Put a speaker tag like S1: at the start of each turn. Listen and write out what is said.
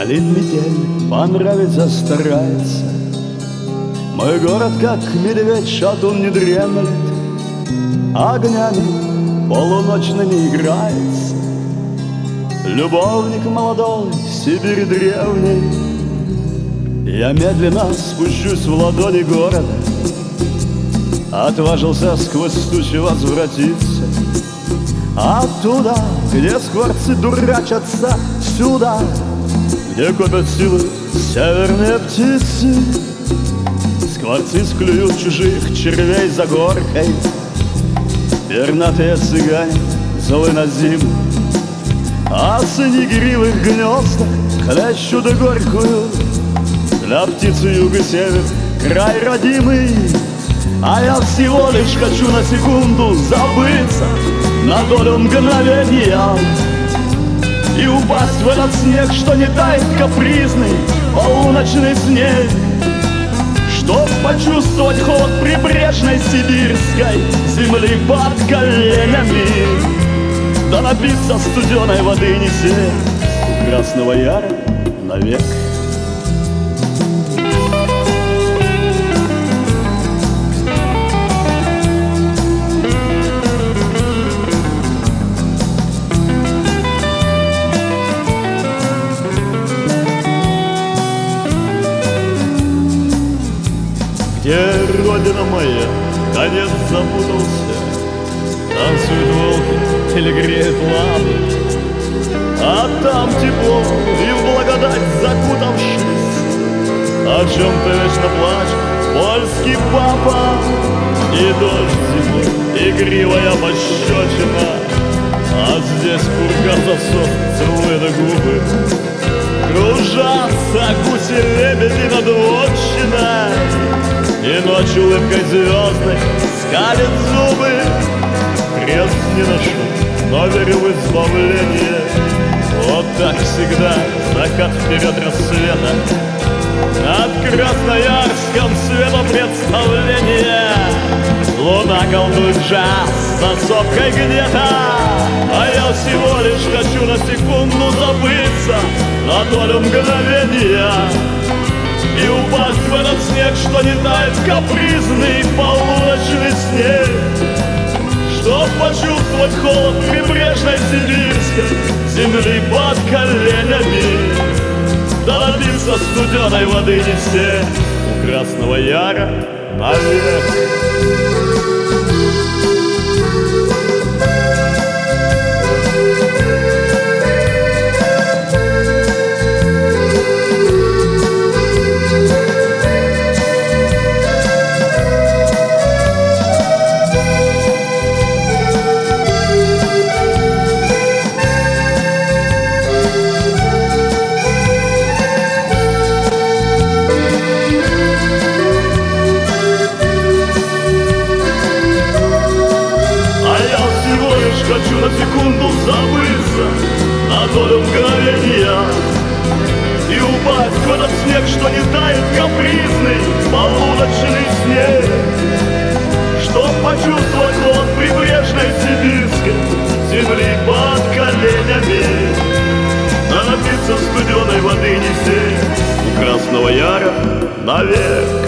S1: Долин метель понравится, старается. Мой город, как медведь, шатун не дремлет, огнями полуночными играется. Любовник молодой Сибири древней, я медленно спущусь в ладони города, отважился сквозь стучи возвратиться. Оттуда, где скворцы дурачатся, сюда, где копят силы северные птицы. Скворцы склюют чужих червей за горкой, пернатые цыгане злы на зиму, а снегири в гнездах хлещут горькую. Для птицы юг и север край родимый, а я всего лишь хочу на секунду забыться, на долю мгновения, и упасть в этот снег, что не тает капризный полуночный снег. Чтоб почувствовать холод прибрежной сибирской земли под коленями, да напиться студеной воды не сесть у Красного Яра навек. Где родина моя, конец запутался, танцуют волки или греют лампы, а там тепло и в благодать закутавшись, о чем-то вечно плачет польский папа. И дождь зимой, игривая пощечина, а здесь пурга засос целует губы. Кружатся гуси-лебеди над вотчиной, и ночь улыбкой звездной скалит зубы. Крест не ношу, но верю в избавление. Вот так всегда, закат вперед рассвета, над Красноярском светопредставление. Луна колдует джаз за сопкой где-то, а я всего лишь хочу на секунду забыться, на долю мгновения, и упасть в этот снег, что не тает капризный полуночный снег. Чтоб почувствовать холод прибрежной сибирской земли под коленями, да напиться студеной воды не все у Красного Яра навек. Хочу на секунду забыться, на долю мгновения, и упасть в этот снег, что не тает капризный полуночный снег. Чтоб почувствовать холод прибрежной сибирской земли под коленями, да напиться студеной воды не сесть у Красного Яра навек.